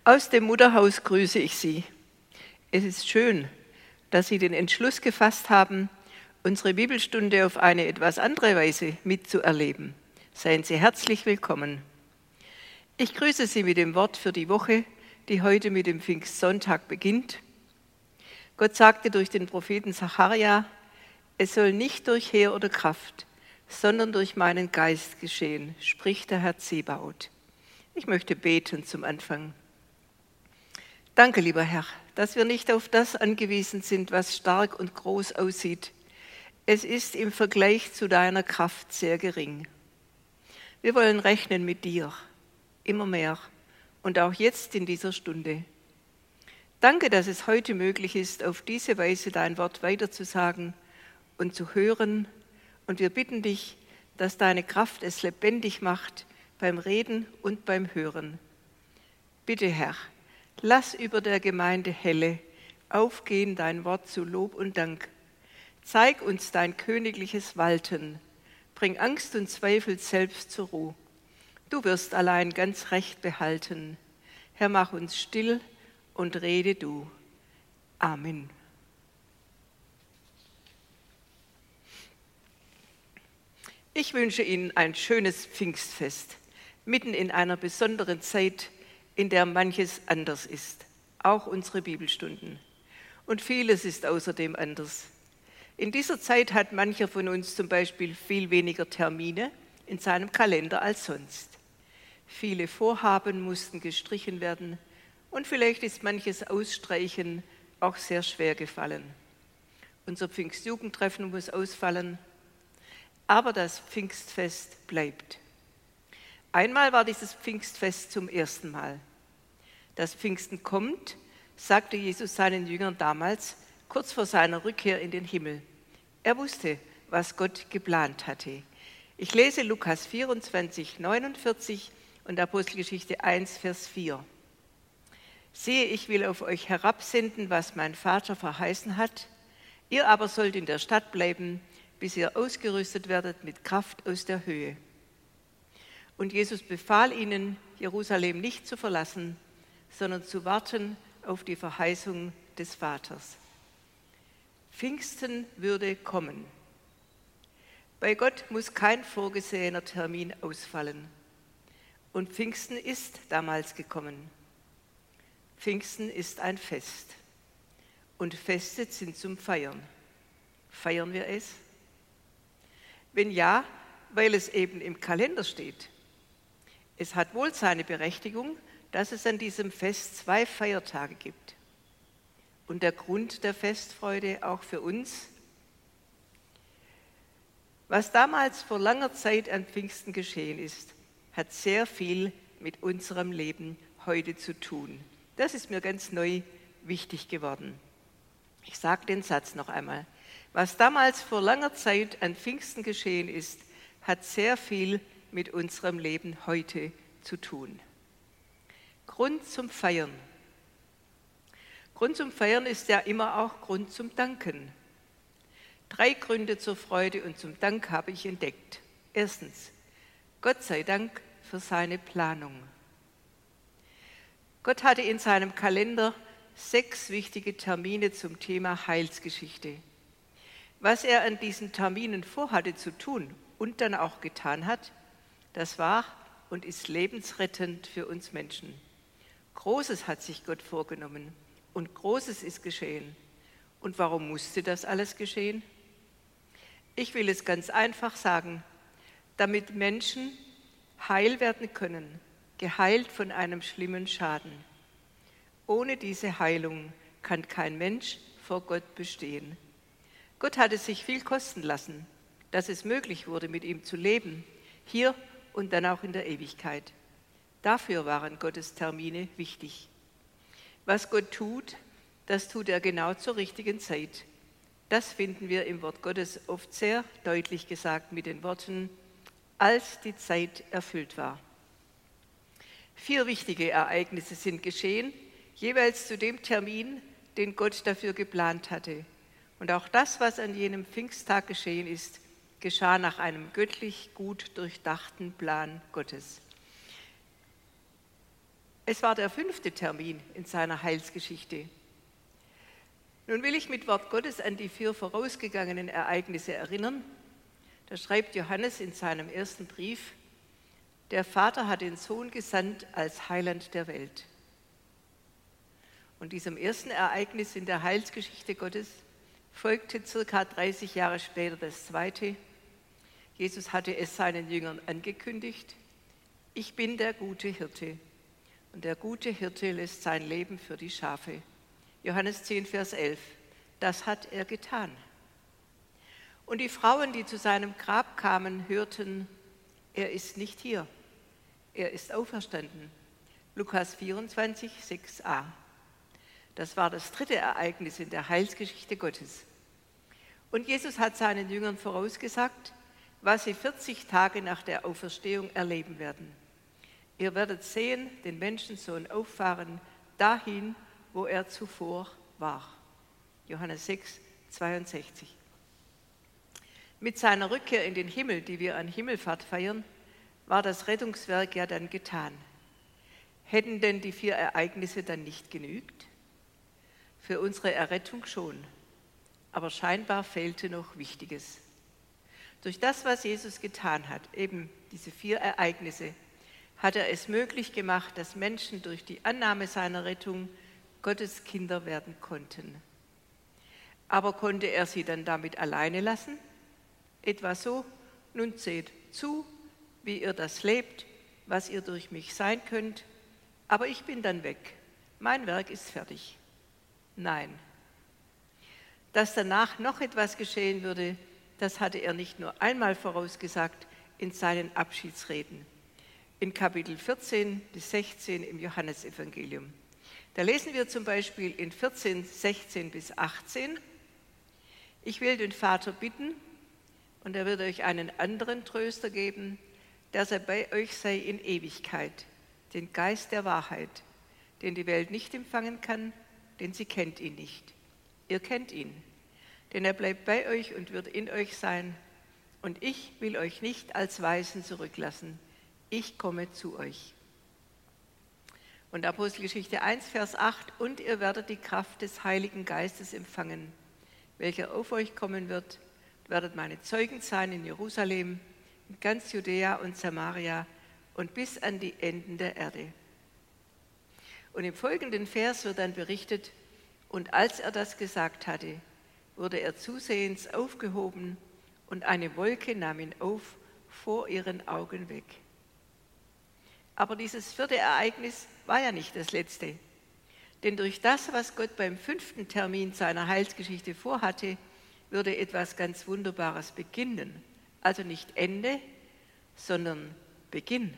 Aus dem Mutterhaus grüße ich Sie. Es ist schön, dass Sie den Entschluss gefasst haben, unsere Bibelstunde auf eine etwas andere Weise mitzuerleben. Seien Sie herzlich willkommen. Ich grüße Sie mit dem Wort für die Woche, die heute mit dem Pfingstsonntag beginnt. Gott sagte durch den Propheten Sacharja, es soll nicht durch Heer oder Kraft, sondern durch meinen Geist geschehen, spricht der Herr Zebaoth. Ich möchte beten zum Anfang. Danke, lieber Herr, dass wir nicht auf das angewiesen sind, was stark und groß aussieht. Es ist im Vergleich zu deiner Kraft sehr gering. Wir wollen rechnen mit dir, immer mehr und auch jetzt in dieser Stunde. Danke, dass es heute möglich ist, auf diese Weise dein Wort weiterzusagen und zu hören. Und wir bitten dich, dass deine Kraft es lebendig macht beim Reden und beim Hören. Bitte, Herr, lass über der Gemeinde helle aufgehen dein Wort zu Lob und Dank. Zeig uns dein königliches Walten. Bring Angst und Zweifel selbst zur Ruhe. Du wirst allein ganz recht behalten. Herr, mach uns still und rede du. Amen. Ich wünsche Ihnen ein schönes Pfingstfest, mitten in einer besonderen Zeit, in der manches anders ist, auch unsere Bibelstunden. Und vieles ist außerdem anders. In dieser Zeit hat mancher von uns zum Beispiel viel weniger Termine in seinem Kalender als sonst. Viele Vorhaben mussten gestrichen werden und vielleicht ist manches Ausstreichen auch sehr schwer gefallen. Unser Pfingstjugendtreffen muss ausfallen, aber das Pfingstfest bleibt. Einmal war dieses Pfingstfest zum ersten Mal. Dass Pfingsten kommt, sagte Jesus seinen Jüngern damals, kurz vor seiner Rückkehr in den Himmel. Er wusste, was Gott geplant hatte. Ich lese Lukas 24, 49 und Apostelgeschichte 1, Vers 4. Siehe, ich will auf euch herabsenden, was mein Vater verheißen hat. Ihr aber sollt in der Stadt bleiben, bis ihr ausgerüstet werdet mit Kraft aus der Höhe. Und Jesus befahl ihnen, Jerusalem nicht zu verlassen, sondern zu warten auf die Verheißung des Vaters. Pfingsten würde kommen. Bei Gott muss kein vorgesehener Termin ausfallen. Und Pfingsten ist damals gekommen. Pfingsten ist ein Fest. Und Feste sind zum Feiern. Feiern wir es? Wenn ja, weil es eben im Kalender steht. Es hat wohl seine Berechtigung, dass es an diesem Fest 2 Feiertage gibt. Und der Grund der Festfreude auch für uns. Was damals vor langer Zeit an Pfingsten geschehen ist, hat sehr viel mit unserem Leben heute zu tun. Das ist mir ganz neu wichtig geworden. Ich sage den Satz noch einmal. Was damals vor langer Zeit an Pfingsten geschehen ist, hat sehr viel mit unserem Leben heute zu tun. Grund zum Feiern. Grund zum Feiern ist ja immer auch Grund zum Danken. 3 Gründe zur Freude und zum Dank habe ich entdeckt. Erstens, Gott sei Dank für seine Planung. Gott hatte in seinem Kalender 6 wichtige Termine zum Thema Heilsgeschichte. Was er an diesen Terminen vorhatte zu tun und dann auch getan hat, das war und ist lebensrettend für uns Menschen. Großes hat sich Gott vorgenommen und Großes ist geschehen. Und warum musste das alles geschehen? Ich will es ganz einfach sagen, damit Menschen heil werden können, geheilt von einem schlimmen Schaden. Ohne diese Heilung kann kein Mensch vor Gott bestehen. Gott hat es sich viel kosten lassen, dass es möglich wurde, mit ihm zu leben, hier und dann auch in der Ewigkeit. Dafür waren Gottes Termine wichtig. Was Gott tut, das tut er genau zur richtigen Zeit. Das finden wir im Wort Gottes oft sehr deutlich gesagt mit den Worten, als die Zeit erfüllt war. 4 wichtige Ereignisse sind geschehen, jeweils zu dem Termin, den Gott dafür geplant hatte. Und auch das, was an jenem Pfingsttag geschehen ist, geschah nach einem göttlich gut durchdachten Plan Gottes. Es war der 5. Termin in seiner Heilsgeschichte. Nun will ich mit Wort Gottes an die 4 vorausgegangenen Ereignisse erinnern. Da schreibt Johannes in seinem ersten Brief: Der Vater hat den Sohn gesandt als Heiland der Welt. Und diesem ersten Ereignis in der Heilsgeschichte Gottes folgte circa 30 Jahre später das zweite. Jesus hatte es seinen Jüngern angekündigt: Ich bin der gute Hirte, und der gute Hirte lässt sein Leben für die Schafe. Johannes 10, Vers 11. Das hat er getan. Und die Frauen, die zu seinem Grab kamen, hörten: Er ist nicht hier, er ist auferstanden. Lukas 24, 6a. Das war das 3. Ereignis in der Heilsgeschichte Gottes. Und Jesus hat seinen Jüngern vorausgesagt, was sie 40 Tage nach der Auferstehung erleben werden. Ihr werdet sehen, den Menschensohn auffahren, dahin, wo er zuvor war. Johannes 6, 62. Mit seiner Rückkehr in den Himmel, die wir an Himmelfahrt feiern, war das Rettungswerk ja dann getan. Hätten denn die 4 Ereignisse dann nicht genügt? Für unsere Errettung schon, aber scheinbar fehlte noch Wichtiges. Durch das, was Jesus getan hat, eben diese 4 Ereignisse, hat er es möglich gemacht, dass Menschen durch die Annahme seiner Rettung Gottes Kinder werden konnten. Aber konnte er sie dann damit alleine lassen? Etwa so: Nun seht zu, wie ihr das lebt, was ihr durch mich sein könnt, aber ich bin dann weg. Mein Werk ist fertig. Nein. Dass danach noch etwas geschehen würde, das hatte er nicht nur einmal vorausgesagt in seinen Abschiedsreden. In Kapitel 14 bis 16 im Johannesevangelium. Da lesen wir zum Beispiel in 14, 16 bis 18: Ich will den Vater bitten, und er wird euch einen anderen Tröster geben, dass er bei euch sei in Ewigkeit, den Geist der Wahrheit, den die Welt nicht empfangen kann, denn sie kennt ihn nicht. Ihr kennt ihn, denn er bleibt bei euch und wird in euch sein. Und ich will euch nicht als Waisen zurücklassen. Ich komme zu euch. Und Apostelgeschichte 1, Vers 8: Und ihr werdet die Kraft des Heiligen Geistes empfangen, welcher auf euch kommen wird. Ihr werdet meine Zeugen sein in Jerusalem, in ganz Judäa und Samaria und bis an die Enden der Erde. Und im folgenden Vers wird dann berichtet: Und als er das gesagt hatte, wurde er zusehends aufgehoben und eine Wolke nahm ihn auf vor ihren Augen weg. Aber dieses 4. Ereignis war ja nicht das letzte. Denn durch das, was Gott beim 5. Termin seiner Heilsgeschichte vorhatte, würde etwas ganz Wunderbares beginnen. Also nicht Ende, sondern Beginn.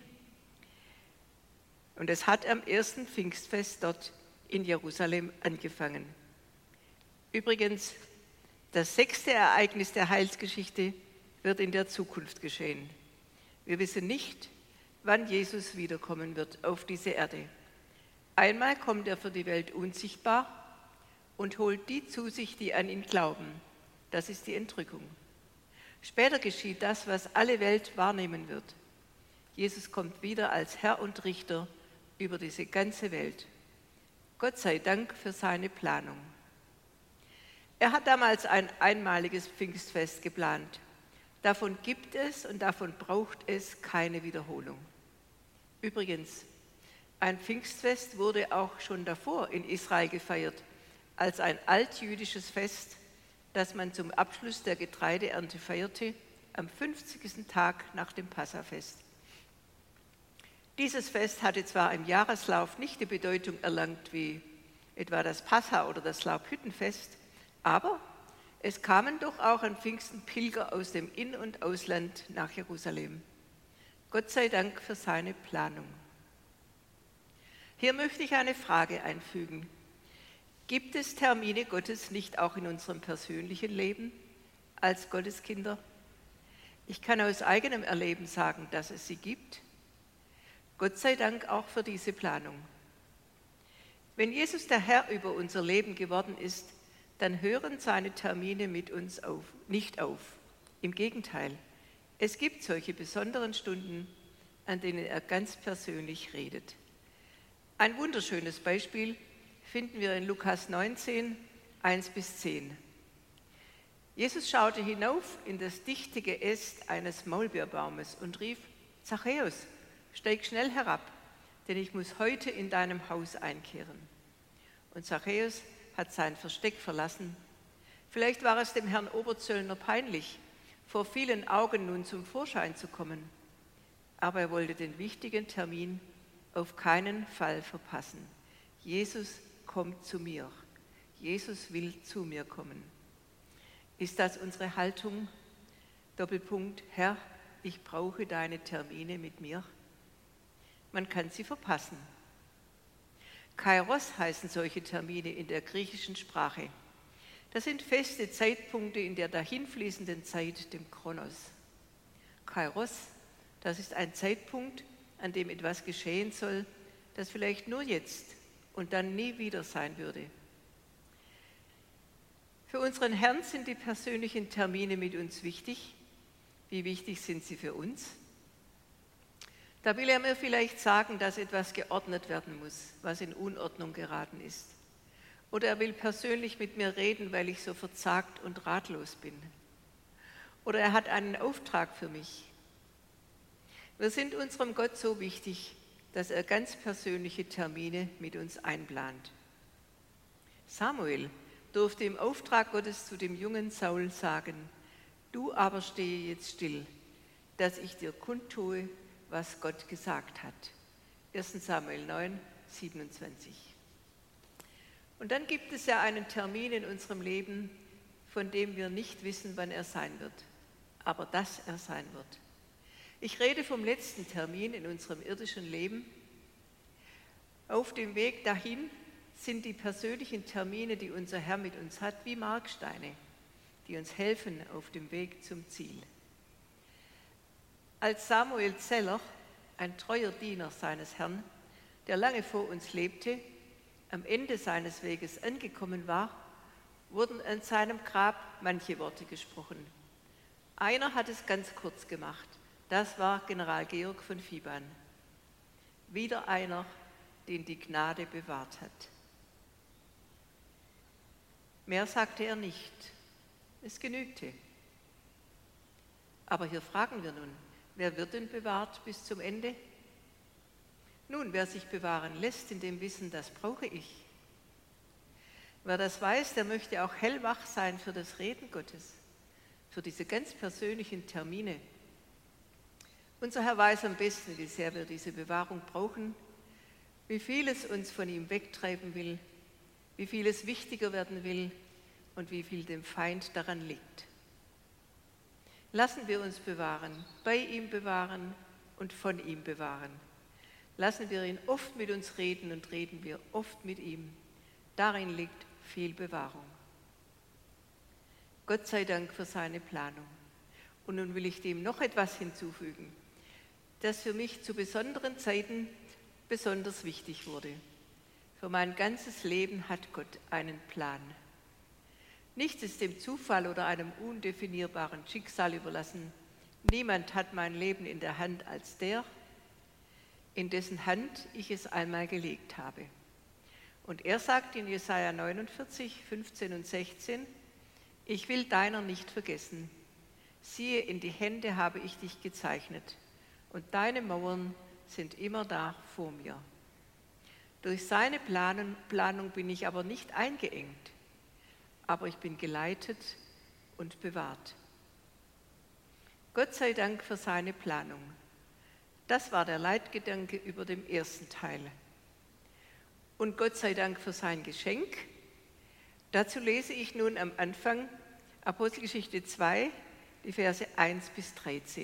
Und es hat am 1. Pfingstfest dort in Jerusalem angefangen. Übrigens, das 6. Ereignis der Heilsgeschichte wird in der Zukunft geschehen. Wir wissen nicht, wann Jesus wiederkommen wird auf diese Erde. Einmal kommt er für die Welt unsichtbar und holt die zu sich, die an ihn glauben. Das ist die Entrückung. Später geschieht das, was alle Welt wahrnehmen wird. Jesus kommt wieder als Herr und Richter über diese ganze Welt. Gott sei Dank für seine Planung. Er hat damals ein einmaliges Pfingstfest geplant. Davon gibt es und davon braucht es keine Wiederholung. Übrigens, ein Pfingstfest wurde auch schon davor in Israel gefeiert, als ein altjüdisches Fest, das man zum Abschluss der Getreideernte feierte, am 50. Tag nach dem Passafest. Dieses Fest hatte zwar im Jahreslauf nicht die Bedeutung erlangt wie etwa das Passa oder das Laubhüttenfest, aber es kamen doch auch an Pfingsten Pilger aus dem In- und Ausland nach Jerusalem. Gott sei Dank für seine Planung. Hier möchte ich eine Frage einfügen. Gibt es Termine Gottes nicht auch in unserem persönlichen Leben als Gotteskinder? Ich kann aus eigenem Erleben sagen, dass es sie gibt. Gott sei Dank auch für diese Planung. Wenn Jesus der Herr über unser Leben geworden ist, dann hören seine Termine mit uns nicht auf. Im Gegenteil, es gibt solche besonderen Stunden, an denen er ganz persönlich redet. Ein wunderschönes Beispiel finden wir in Lukas 19, 1-10. Jesus schaute hinauf in das dichte Geäst eines Maulbeerbaumes und rief: Zachäus, steig schnell herab, denn ich muss heute in deinem Haus einkehren. Und Zachäus hat sein Versteck verlassen. Vielleicht war es dem Herrn Oberzöllner peinlich, vor vielen Augen nun zum Vorschein zu kommen. Aber er wollte den wichtigen Termin auf keinen Fall verpassen. Jesus kommt zu mir. Jesus will zu mir kommen. Ist das unsere Haltung? Doppelpunkt: Herr, ich brauche deine Termine mit mir. Man kann sie verpassen. Kairos heißen solche Termine in der griechischen Sprache. Das sind feste Zeitpunkte in der dahinfließenden Zeit, dem Chronos. Kairos, das ist ein Zeitpunkt, an dem etwas geschehen soll, das vielleicht nur jetzt und dann nie wieder sein würde. Für unseren Herrn sind die persönlichen Termine mit uns wichtig. Wie wichtig sind sie für uns? Da will er mir vielleicht sagen, dass etwas geordnet werden muss, was in Unordnung geraten ist. Oder er will persönlich mit mir reden, weil ich so verzagt und ratlos bin. Oder er hat einen Auftrag für mich. Wir sind unserem Gott so wichtig, dass er ganz persönliche Termine mit uns einplant. Samuel durfte im Auftrag Gottes zu dem jungen Saul sagen: Du aber stehe jetzt still, dass ich dir kundtue, was Gott gesagt hat. 1. Samuel 9, 27. Und dann gibt es ja einen Termin in unserem Leben, von dem wir nicht wissen, wann er sein wird, aber dass er sein wird. Ich rede vom letzten Termin in unserem irdischen Leben. Auf dem Weg dahin sind die persönlichen Termine, die unser Herr mit uns hat, wie Marksteine, die uns helfen auf dem Weg zum Ziel. Als Samuel Zeller, ein treuer Diener seines Herrn, der lange vor uns lebte, am Ende seines Weges angekommen war, wurden an seinem Grab manche Worte gesprochen. Einer hat es ganz kurz gemacht. Das war General Georg von Viban. Wieder einer, den die Gnade bewahrt hat. Mehr sagte er nicht. Es genügte. Aber hier fragen wir nun: Wer wird denn bewahrt bis zum Ende? Nun, wer sich bewahren lässt in dem Wissen, das brauche ich. Wer das weiß, der möchte auch hellwach sein für das Reden Gottes, für diese ganz persönlichen Termine. Unser Herr weiß am besten, wie sehr wir diese Bewahrung brauchen, wie viel es uns von ihm wegtreiben will, wie viel es wichtiger werden will und wie viel dem Feind daran liegt. Lassen wir uns bewahren, bei ihm bewahren und von ihm bewahren. Lassen wir ihn oft mit uns reden und reden wir oft mit ihm. Darin liegt viel Bewahrung. Gott sei Dank für seine Planung. Und nun will ich dem noch etwas hinzufügen, das für mich zu besonderen Zeiten besonders wichtig wurde. Für mein ganzes Leben hat Gott einen Plan. Nichts ist dem Zufall oder einem undefinierbaren Schicksal überlassen. Niemand hat mein Leben in der Hand als der, in dessen Hand ich es einmal gelegt habe. Und er sagt in Jesaja 49, 15 und 16: Ich will deiner nicht vergessen. Siehe, in die Hände habe ich dich gezeichnet, und deine Mauern sind immer da vor mir. Durch seine Planung bin ich aber nicht eingeengt, aber ich bin geleitet und bewahrt. Gott sei Dank für seine Planung. Das war der Leitgedanke über dem ersten Teil. Und Gott sei Dank für sein Geschenk. Dazu lese ich nun am Anfang Apostelgeschichte 2, die Verse 1-13.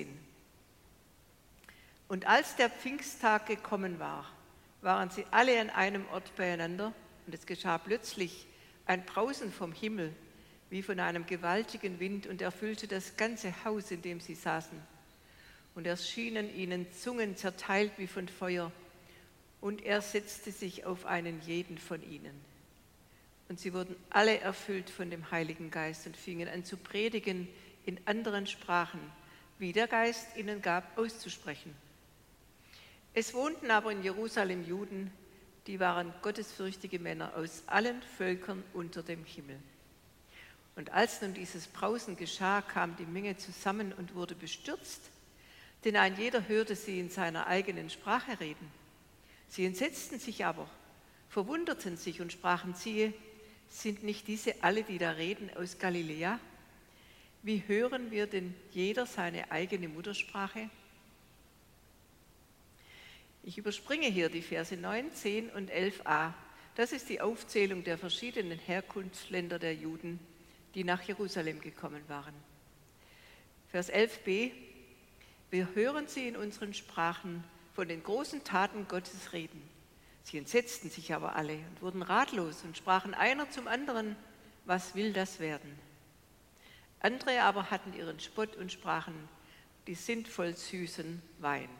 Und als der Pfingsttag gekommen war, waren sie alle an einem Ort beieinander, und es geschah plötzlich ein Brausen vom Himmel, wie von einem gewaltigen Wind, und erfüllte das ganze Haus, in dem sie saßen. Und erschienen ihnen Zungen zerteilt wie von Feuer, und er setzte sich auf einen jeden von ihnen. Und sie wurden alle erfüllt von dem Heiligen Geist und fingen an zu predigen in anderen Sprachen, wie der Geist ihnen gab, auszusprechen. Es wohnten aber in Jerusalem Juden, Die waren gottesfürchtige Männer aus allen Völkern unter dem Himmel. Und als nun dieses Brausen geschah, kam die Menge zusammen und wurde bestürzt, denn ein jeder hörte sie in seiner eigenen Sprache reden. Sie entsetzten sich aber, verwunderten sich und sprachen, siehe, sind nicht diese alle, die da reden, aus Galiläa? Wie hören wir denn jeder seine eigene Muttersprache? Ich überspringe hier die Verse 9, 10 und 11a. Das ist die Aufzählung der verschiedenen Herkunftsländer der Juden, die nach Jerusalem gekommen waren. Vers 11b. Wir hören sie in unseren Sprachen von den großen Taten Gottes reden. Sie entsetzten sich aber alle und wurden ratlos und sprachen einer zum anderen, was will das werden? Andere aber hatten ihren Spott und sprachen, die sind voll süßen Wein.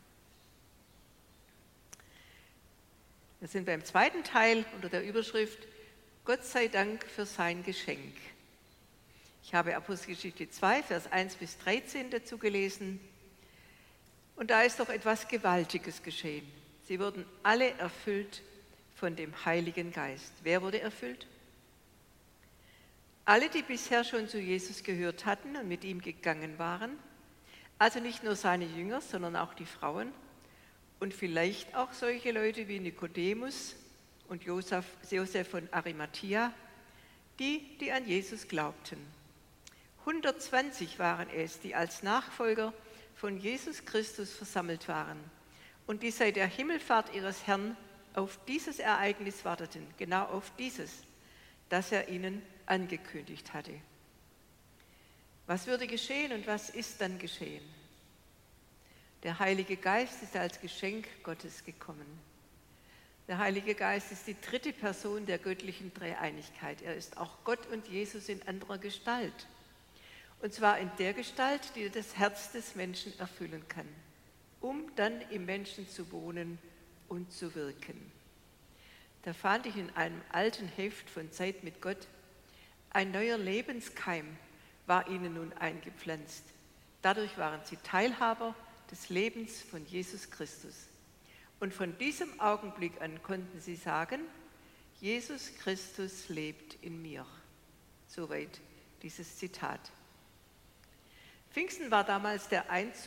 Wir sind beim zweiten Teil unter der Überschrift Gott sei Dank für sein Geschenk. Ich habe Apostelgeschichte 2, Vers 1 bis 13 dazu gelesen. Und da ist doch etwas Gewaltiges geschehen. Sie wurden alle erfüllt von dem Heiligen Geist. Wer wurde erfüllt? Alle, die bisher schon zu Jesus gehört hatten und mit ihm gegangen waren. Also nicht nur seine Jünger, sondern auch die Frauen. Und vielleicht auch solche Leute wie Nikodemus und Josef von Arimathea, die an Jesus glaubten. 120 waren es, die als Nachfolger von Jesus Christus versammelt waren und die seit der Himmelfahrt ihres Herrn auf dieses Ereignis warteten, genau auf dieses, das er ihnen angekündigt hatte. Was würde geschehen und was ist dann geschehen? Der Heilige Geist ist als Geschenk Gottes gekommen. Der Heilige Geist ist die dritte Person der göttlichen Dreieinigkeit. Er ist auch Gott und Jesus in anderer Gestalt. Und zwar in der Gestalt, die das Herz des Menschen erfüllen kann, um dann im Menschen zu wohnen und zu wirken. Da fand ich in einem alten Heft von Zeit mit Gott, ein neuer Lebenskeim war ihnen nun eingepflanzt. Dadurch waren sie Teilhaber des Lebens von Jesus Christus. Und von diesem Augenblick an konnten sie sagen, Jesus Christus lebt in mir. Soweit dieses Zitat. Pfingsten war damals der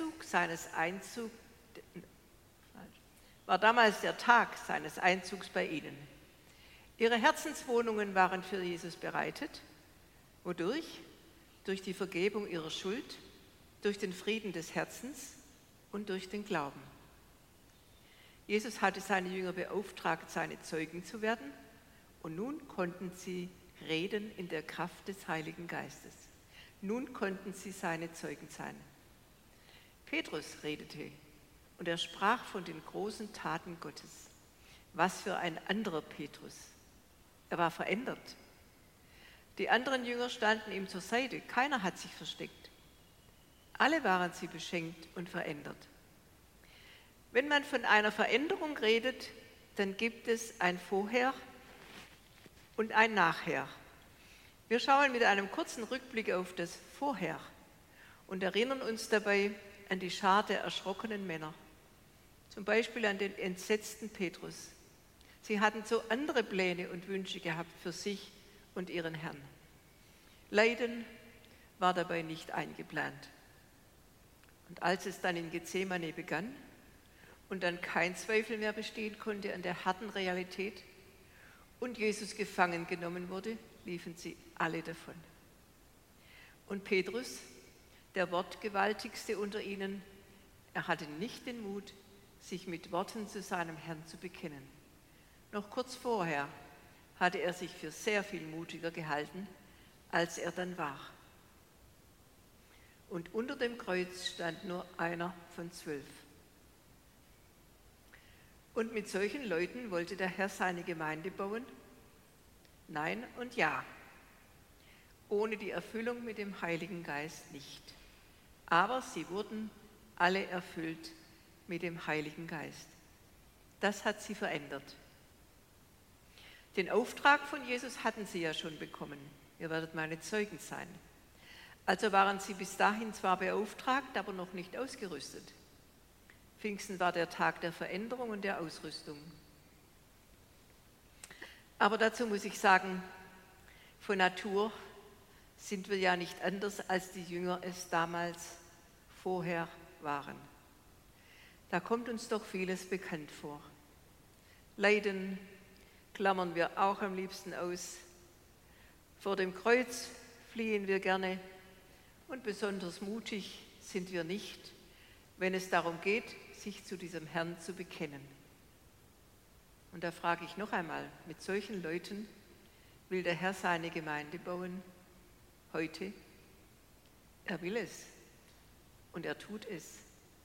Tag seines Einzugs bei ihnen. Ihre Herzenswohnungen waren für Jesus bereitet. Wodurch? Durch die Vergebung ihrer Schuld, durch den Frieden des Herzens und durch den Glauben. Jesus hatte seine Jünger beauftragt, seine Zeugen zu werden, und nun konnten sie reden in der Kraft des Heiligen Geistes. Nun konnten sie seine Zeugen sein. Petrus redete und er sprach von den großen Taten Gottes. Was für ein anderer Petrus. Er war verändert. Die anderen Jünger standen ihm zur Seite. Keiner hat sich versteckt. Alle waren sie beschenkt und verändert. Wenn man von einer Veränderung redet, dann gibt es ein Vorher und ein Nachher. Wir schauen mit einem kurzen Rückblick auf das Vorher und erinnern uns dabei an die Schar der erschrockenen Männer. Zum Beispiel an den entsetzten Petrus. Sie hatten so andere Pläne und Wünsche gehabt für sich und ihren Herrn. Leiden war dabei nicht eingeplant. Und als es dann in Gethsemane begann und dann kein Zweifel mehr bestehen konnte an der harten Realität und Jesus gefangen genommen wurde, liefen sie alle davon. Und Petrus, der Wortgewaltigste unter ihnen, er hatte nicht den Mut, sich mit Worten zu seinem Herrn zu bekennen. Noch kurz vorher hatte er sich für sehr viel mutiger gehalten, als er dann war. Und unter dem Kreuz stand nur einer von 12. Und mit solchen Leuten wollte der Herr seine Gemeinde bauen? Nein und ja. Ohne die Erfüllung mit dem Heiligen Geist nicht. Aber sie wurden alle erfüllt mit dem Heiligen Geist. Das hat sie verändert. Den Auftrag von Jesus hatten sie ja schon bekommen. Ihr werdet meine Zeugen sein. Also waren sie bis dahin zwar beauftragt, aber noch nicht ausgerüstet. Pfingsten war der Tag der Veränderung und der Ausrüstung. Aber dazu muss ich sagen, von Natur sind wir ja nicht anders, als die Jünger es damals vorher waren. Da kommt uns doch vieles bekannt vor. Leiden klammern wir auch am liebsten aus. Vor dem Kreuz fliehen wir gerne und besonders mutig sind wir nicht, wenn es darum geht, sich zu diesem Herrn zu bekennen. Und da frage ich noch einmal, mit solchen Leuten will der Herr seine Gemeinde bauen? Heute? Er will es und er tut es.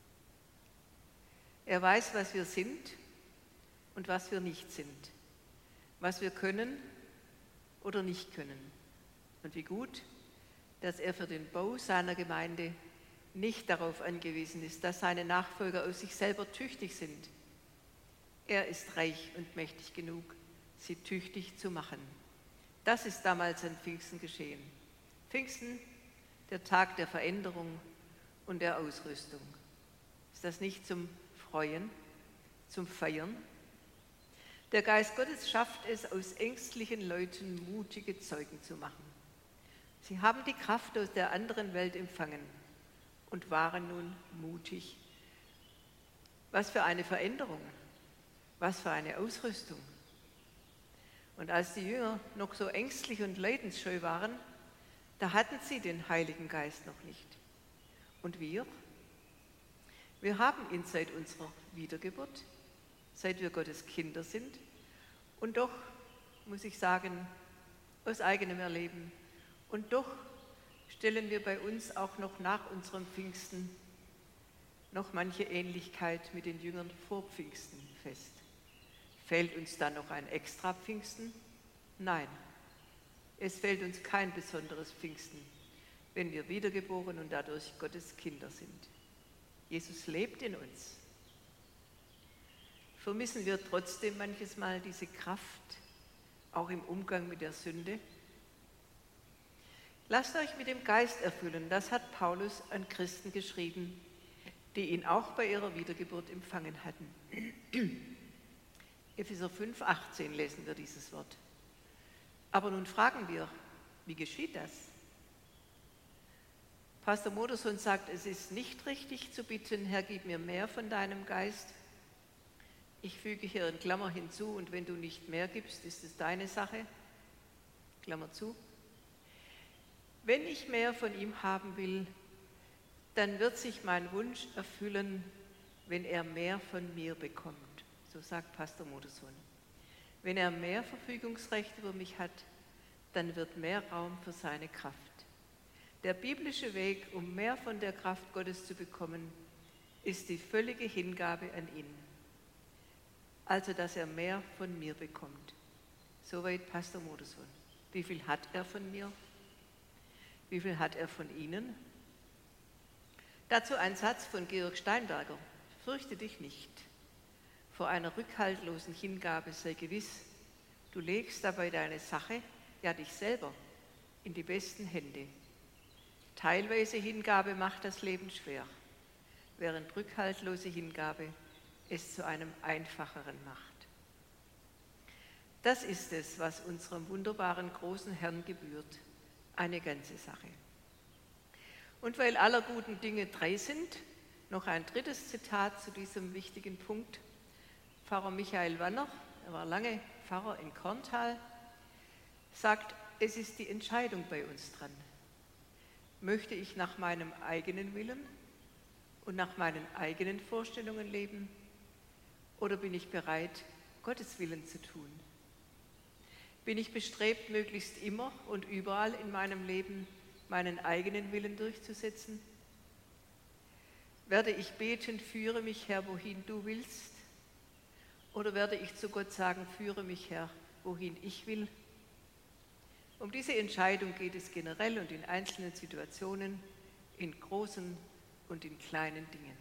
Er weiß, was wir sind und was wir nicht sind, was wir können oder nicht können. Und wie gut, dass er für den Bau seiner Gemeinde nicht darauf angewiesen ist, dass seine Nachfolger aus sich selber tüchtig sind. Er ist reich und mächtig genug, sie tüchtig zu machen. Das ist damals an Pfingsten geschehen. Pfingsten, der Tag der Veränderung und der Ausrüstung. Ist das nicht zum Freuen, zum Feiern? Der Geist Gottes schafft es, aus ängstlichen Leuten mutige Zeugen zu machen. Sie haben die Kraft aus der anderen Welt empfangen und waren nun mutig. Was für eine Veränderung, was für eine Ausrüstung. Und als die Jünger noch so ängstlich und leidensscheu waren, da hatten sie den Heiligen Geist noch nicht. Und wir? Wir haben ihn seit unserer Wiedergeburt, seit wir Gottes Kinder sind. Und doch, muss ich sagen, aus eigenem Erleben, und doch stellen wir bei uns auch noch nach unserem Pfingsten noch manche Ähnlichkeit mit den Jüngern vor Pfingsten fest. Fehlt uns da noch ein extra Pfingsten? Nein, es fehlt uns kein besonderes Pfingsten, wenn wir wiedergeboren und dadurch Gottes Kinder sind. Jesus lebt in uns. Vermissen wir trotzdem manches Mal diese Kraft, auch im Umgang mit der Sünde? Lasst euch mit dem Geist erfüllen, das hat Paulus an Christen geschrieben, die ihn auch bei ihrer Wiedergeburt empfangen hatten. Epheser 5,18 lesen wir dieses Wort. Aber nun fragen wir, wie geschieht das? Pastor Modersohn sagt, es ist nicht richtig zu bitten, Herr, gib mir mehr von deinem Geist. Ich füge hier in Klammer hinzu, und wenn du nicht mehr gibst, ist es deine Sache. Klammer zu. Wenn ich mehr von ihm haben will, dann wird sich mein Wunsch erfüllen, wenn er mehr von mir bekommt. So sagt Pastor Modersohn. Wenn er mehr Verfügungsrecht über mich hat, dann wird mehr Raum für seine Kraft. Der biblische Weg, um mehr von der Kraft Gottes zu bekommen, ist die völlige Hingabe an ihn. Also, dass er mehr von mir bekommt. Soweit Pastor Modersohn. Wie viel hat er von mir? Wie viel hat er von Ihnen? Dazu ein Satz von Georg Steinberger. Fürchte dich nicht. Vor einer rückhaltlosen Hingabe sei gewiss, du legst dabei deine Sache, ja dich selber, in die besten Hände. Teilweise Hingabe macht das Leben schwer, während rückhaltlose Hingabe es zu einem einfacheren macht. Das ist es, was unserem wunderbaren großen Herrn gebührt. Eine ganze Sache. Und weil aller guten Dinge drei sind, noch ein drittes Zitat zu diesem wichtigen Punkt. Pfarrer Michael Wanner, er war lange Pfarrer in Korntal, sagt, es ist die Entscheidung bei uns dran. Möchte ich nach meinem eigenen Willen und nach meinen eigenen Vorstellungen leben oder bin ich bereit, Gottes Willen zu tun? Bin ich bestrebt, möglichst immer und überall in meinem Leben meinen eigenen Willen durchzusetzen? Werde ich beten, führe mich, Herr, wohin du willst? Oder werde ich zu Gott sagen, führe mich, Herr, wohin ich will? Um diese Entscheidung geht es generell und in einzelnen Situationen, in großen und in kleinen Dingen.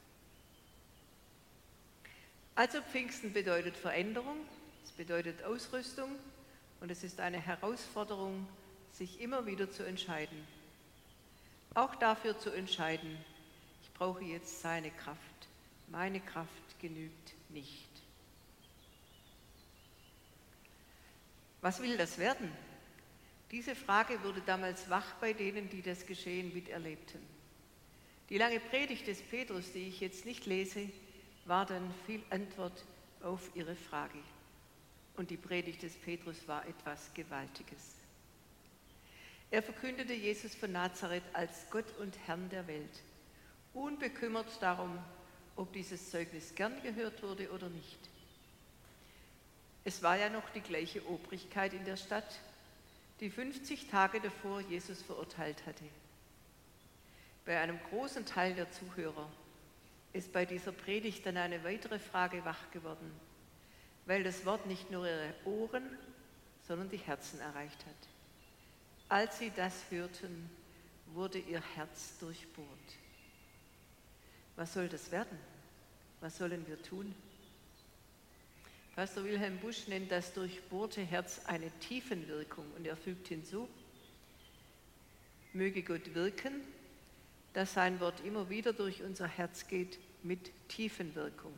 Also Pfingsten bedeutet Veränderung, es bedeutet Ausrüstung, und es ist eine Herausforderung, sich immer wieder zu entscheiden. Auch dafür zu entscheiden, ich brauche jetzt seine Kraft. Meine Kraft genügt nicht. Was will das werden? Diese Frage wurde damals wach bei denen, die das Geschehen miterlebten. Die lange Predigt des Petrus, die ich jetzt nicht lese, war dann viel Antwort auf ihre Frage. Und die Predigt des Petrus war etwas Gewaltiges. Er verkündete Jesus von Nazareth als Gott und Herrn der Welt, unbekümmert darum, ob dieses Zeugnis gern gehört wurde oder nicht. Es war ja noch die gleiche Obrigkeit in der Stadt, die 50 Tage davor Jesus verurteilt hatte. Bei einem großen Teil der Zuhörer ist bei dieser Predigt dann eine weitere Frage wach geworden, weil das Wort nicht nur ihre Ohren, sondern die Herzen erreicht hat. Als sie das hörten, wurde ihr Herz durchbohrt. Was soll das werden? Was sollen wir tun? Pastor Wilhelm Busch nennt das durchbohrte Herz eine Tiefenwirkung und er fügt hinzu, möge Gott wirken, dass sein Wort immer wieder durch unser Herz geht mit Tiefenwirkung.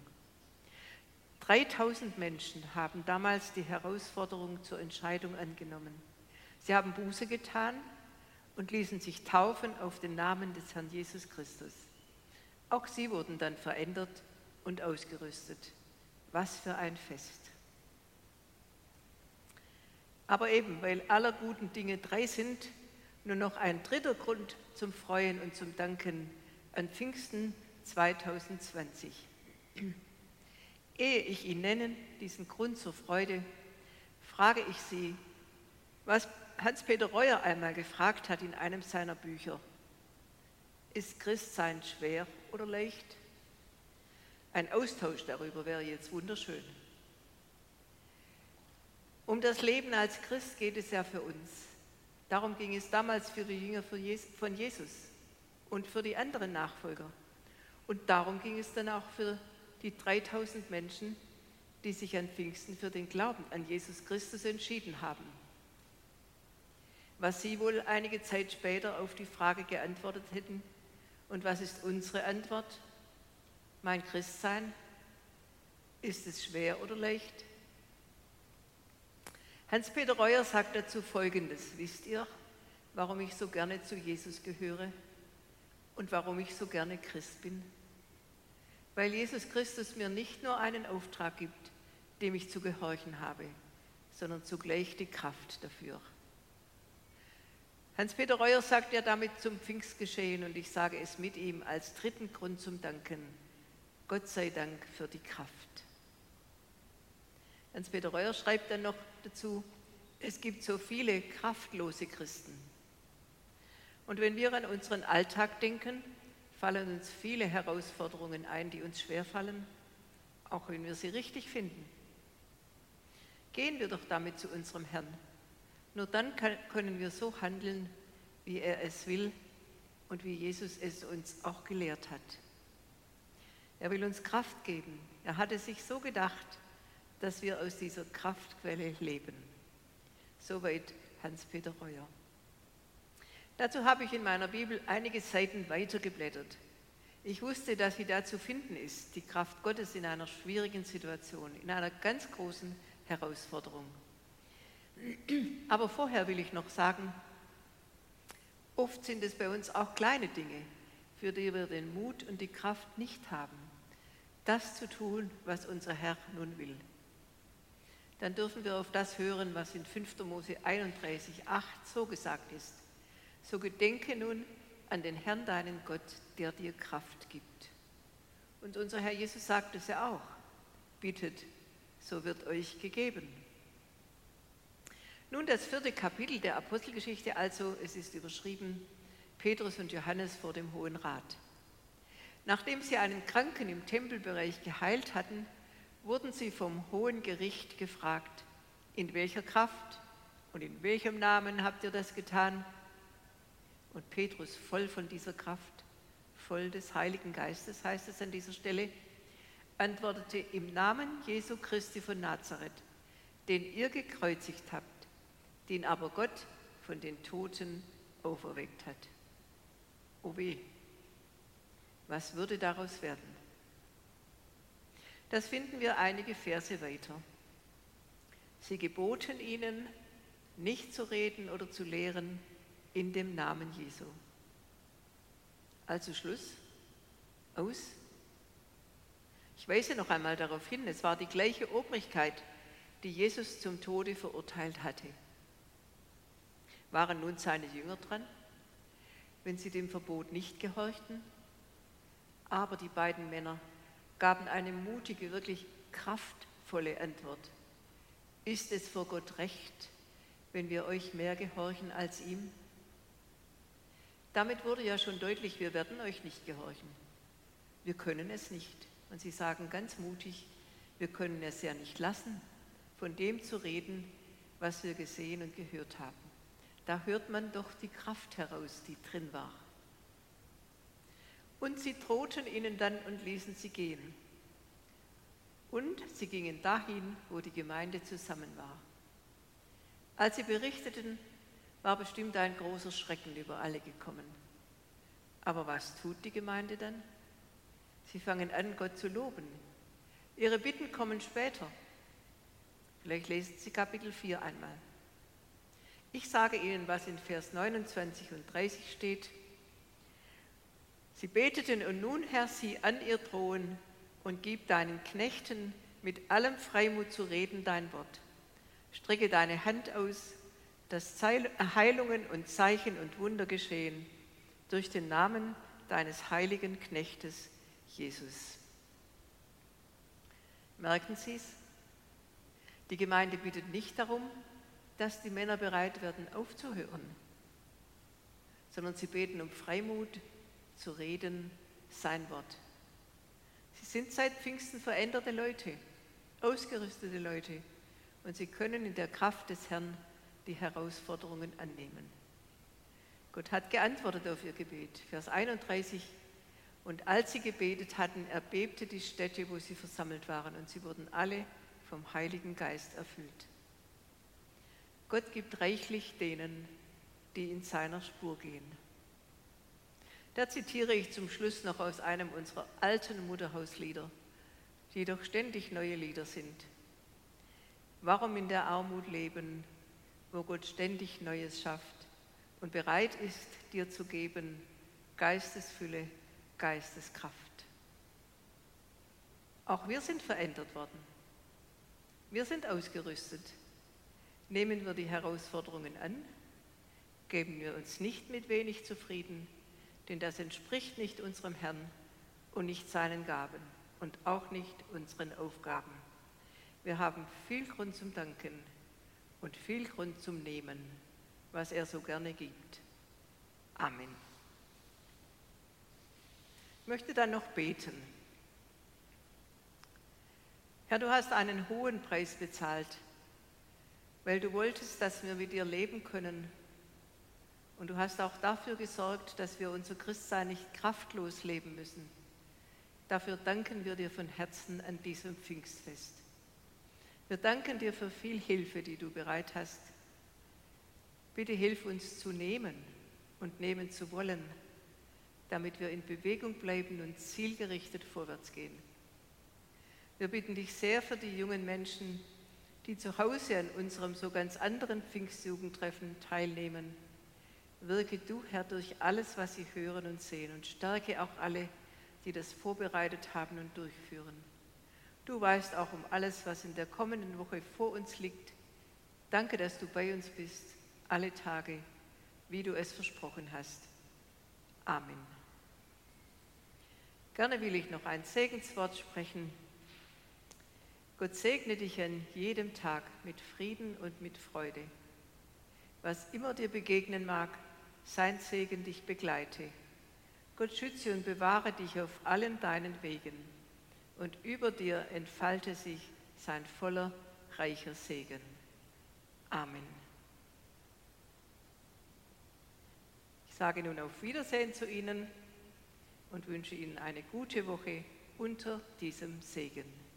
3000 Menschen haben damals die Herausforderung zur Entscheidung angenommen. Sie haben Buße getan und ließen sich taufen auf den Namen des Herrn Jesus Christus. Auch sie wurden dann verändert und ausgerüstet. Was für ein Fest. Aber eben, weil aller guten Dinge 3 sind, nur noch ein dritter Grund zum Freuen und zum Danken an Pfingsten 2020. Ehe ich ihn nenne, diesen Grund zur Freude, frage ich Sie, was Hans-Peter Reuer einmal gefragt hat in einem seiner Bücher. Ist Christsein schwer oder leicht? Ein Austausch darüber wäre jetzt wunderschön. Um das Leben als Christ geht es ja für uns. Darum ging es damals für die Jünger von Jesus und für die anderen Nachfolger. Und darum ging es dann auch für die 3000 Menschen, die sich an Pfingsten für den Glauben an Jesus Christus entschieden haben. Was sie wohl einige Zeit später auf die Frage geantwortet hätten, und was ist unsere Antwort? Mein Christsein, ist es schwer oder leicht? Hans-Peter Reuer sagt dazu Folgendes: Wisst ihr, warum ich so gerne zu Jesus gehöre und warum ich so gerne Christ bin? Weil Jesus Christus mir nicht nur einen Auftrag gibt, dem ich zu gehorchen habe, sondern zugleich die Kraft dafür. Hans-Peter Reuer sagt ja damit zum Pfingstgeschehen und ich sage es mit ihm als dritten Grund zum Danken. Gott sei Dank für die Kraft. Hans-Peter Reuer schreibt dann noch dazu, es gibt so viele kraftlose Christen. Und wenn wir an unseren Alltag denken, fallen uns viele Herausforderungen ein, die uns schwerfallen, auch wenn wir sie richtig finden. Gehen wir doch damit zu unserem Herrn. Nur dann können wir so handeln, wie er es will und wie Jesus es uns auch gelehrt hat. Er will uns Kraft geben. Er hat es sich so gedacht, dass wir aus dieser Kraftquelle leben. Soweit Hans-Peter Reuer. Dazu habe ich in meiner Bibel einige Seiten weitergeblättert. Ich wusste, dass sie da zu finden ist, die Kraft Gottes in einer schwierigen Situation, in einer ganz großen Herausforderung. Aber vorher will ich noch sagen, oft sind es bei uns auch kleine Dinge, für die wir den Mut und die Kraft nicht haben, das zu tun, was unser Herr nun will. Dann dürfen wir auf das hören, was in 5. Mose 31,8 so gesagt ist. So gedenke nun an den Herrn, deinen Gott, der dir Kraft gibt. Und unser Herr Jesus sagt es ja auch, bittet, so wird euch gegeben. Nun das 4. Kapitel der Apostelgeschichte, also es ist überschrieben, Petrus und Johannes vor dem Hohen Rat. Nachdem sie einen Kranken im Tempelbereich geheilt hatten, wurden sie vom Hohen Gericht gefragt, in welcher Kraft und in welchem Namen habt ihr das getan? Und Petrus, voll von dieser Kraft, voll des Heiligen Geistes, heißt es an dieser Stelle, antwortete, im Namen Jesu Christi von Nazareth, den ihr gekreuzigt habt, den aber Gott von den Toten auferweckt hat. O weh, was würde daraus werden? Das finden wir einige Verse weiter. Sie geboten ihnen, nicht zu reden oder zu lehren in dem Namen Jesu. Also Schluss, aus. Ich weise noch einmal darauf hin, es war die gleiche Obrigkeit, die Jesus zum Tode verurteilt hatte. Waren nun seine Jünger dran, wenn sie dem Verbot nicht gehorchten? Aber die beiden Männer gaben eine mutige, wirklich kraftvolle Antwort. Ist es vor Gott recht, wenn wir euch mehr gehorchen als ihm? Damit wurde ja schon deutlich, wir werden euch nicht gehorchen. Wir können es nicht. Und sie sagen ganz mutig, wir können es ja nicht lassen, von dem zu reden, was wir gesehen und gehört haben. Da hört man doch die Kraft heraus, die drin war. Und sie drohten ihnen dann und ließen sie gehen. Und sie gingen dahin, wo die Gemeinde zusammen war. Als sie berichteten, war bestimmt ein großer Schrecken über alle gekommen. Aber was tut die Gemeinde dann? Sie fangen an, Gott zu loben. Ihre Bitten kommen später. Vielleicht lesen Sie Kapitel 4 einmal. Ich sage Ihnen, was in Vers 29 und 30 steht. Sie beteten, und nun, Herr, sieh an ihr Drohen und gib deinen Knechten mit allem Freimut zu reden dein Wort. Strecke deine Hand aus, dass Heilungen und Zeichen und Wunder geschehen durch den Namen deines heiligen Knechtes Jesus. Merken Sie es? Die Gemeinde bittet nicht darum, dass die Männer bereit werden, aufzuhören, sondern sie beten um Freimut, zu reden, sein Wort. Sie sind seit Pfingsten veränderte Leute, ausgerüstete Leute, und sie können in der Kraft des Herrn die Herausforderungen annehmen. Gott hat geantwortet auf ihr Gebet. Vers 31. Und als sie gebetet hatten, erbebte die Stätte, wo sie versammelt waren, und sie wurden alle vom Heiligen Geist erfüllt. Gott gibt reichlich denen, die in seiner Spur gehen. Da zitiere ich zum Schluss noch aus einem unserer alten Mutterhauslieder, die doch ständig neue Lieder sind. Warum in der Armut leben, wo Gott ständig Neues schafft und bereit ist, dir zu geben, Geistesfülle, Geisteskraft. Auch wir sind verändert worden. Wir sind ausgerüstet. Nehmen wir die Herausforderungen an, geben wir uns nicht mit wenig zufrieden, denn das entspricht nicht unserem Herrn und nicht seinen Gaben und auch nicht unseren Aufgaben. Wir haben viel Grund zum Danken und viel Grund zum Nehmen, was er so gerne gibt. Amen. Ich möchte dann noch beten. Herr, du hast einen hohen Preis bezahlt, weil du wolltest, dass wir mit dir leben können. Und du hast auch dafür gesorgt, dass wir unser Christsein nicht kraftlos leben müssen. Dafür danken wir dir von Herzen an diesem Pfingstfest. Wir danken dir für viel Hilfe, die du bereit hast. Bitte hilf uns zu nehmen und nehmen zu wollen, damit wir in Bewegung bleiben und zielgerichtet vorwärts gehen. Wir bitten dich sehr für die jungen Menschen, die zu Hause an unserem so ganz anderen Pfingstjugendtreffen teilnehmen. Wirke du, Herr, durch alles, was sie hören und sehen, und stärke auch alle, die das vorbereitet haben und durchführen. Du weißt auch um alles, was in der kommenden Woche vor uns liegt. Danke, dass du bei uns bist, alle Tage, wie du es versprochen hast. Amen. Gerne will ich noch ein Segenswort sprechen. Gott segne dich an jedem Tag mit Frieden und mit Freude. Was immer dir begegnen mag, sein Segen dich begleite. Gott schütze und bewahre dich auf allen deinen Wegen, und über dir entfalte sich sein voller, reicher Segen. Amen. Ich sage nun auf Wiedersehen zu Ihnen und wünsche Ihnen eine gute Woche unter diesem Segen.